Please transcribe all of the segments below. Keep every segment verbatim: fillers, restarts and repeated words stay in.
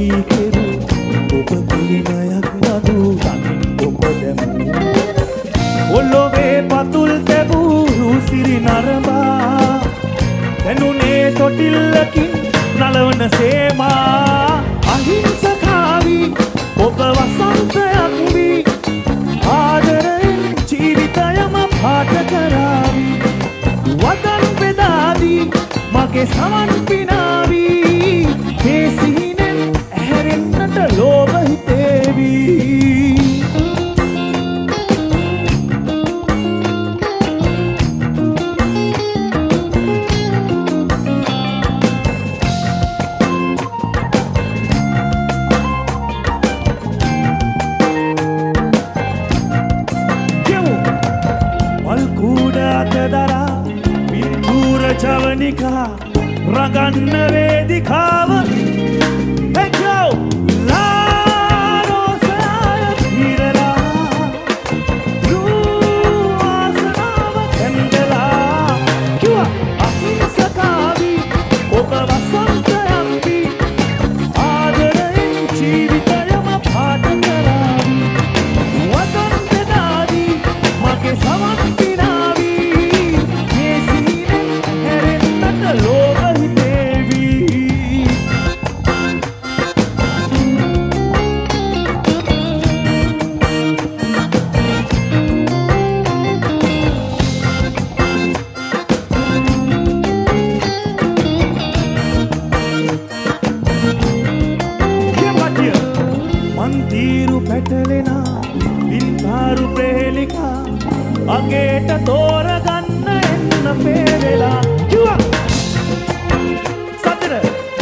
කී කෙරු ඔබ පිළිමයක් වදු තනින් ඔබ දැමු ඔල්ලොවේ පතුල් තැබූ රූසිරි නරඹා දැනුනේ තොටිල්ලකින් නලවන සේමා අහිංසකාවි ඔබ වසන්තයක් වී ආදරයෙන් ජීවිතයම පාට කරාවි වදන් බෙදාදී මගේ සමන් පිනාවී මේ සිහිනෙන් ඇහැරෙන්නට ලෝභ හිතේවී ජවනිකා රඟන්න වේදිකාව එක්කෝ ලාරෝසාය පිරලා රුවාසනාව කැන්දලා කිව්වා අහිංසකාවි ඔබ වසන්තයක් වී ආදරයෙන් ජීවිතයම පාට කරාවි වදන් බෙදාදී මගේ සමන් අගේට තෝරගන්න එන්න පේරෙලා කිව්වා සතර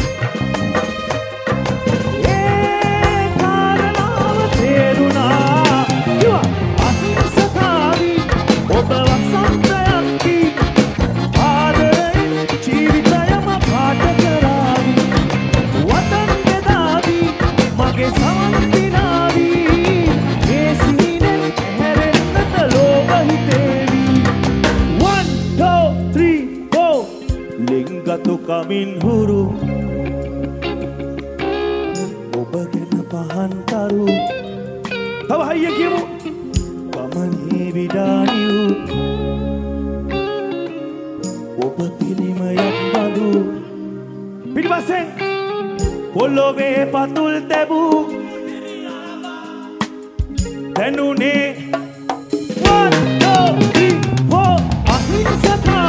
ඒ කාරණාව තේරුණා කිව්වා අහිංසකාවි ඔබ වසන්තයක් වී ආදරයෙන් ජීවිතයම පාට කරාවි වදන් බෙදාවි මගේ සමන් පිනාවි මේ සිහිනෙන් ඇහැරෙන්නට ලෝභ ලිංගතු කමින් හුරු ඔබ ගැන පහන් තරු තව හයිය කියමු ගමනේ විඩානියු ඔබ පිළිමයක් බඳු පිටිපස්සෙන් පොළොවේ පතුල් තැබූ දැනුනේ one two three four අහිංසක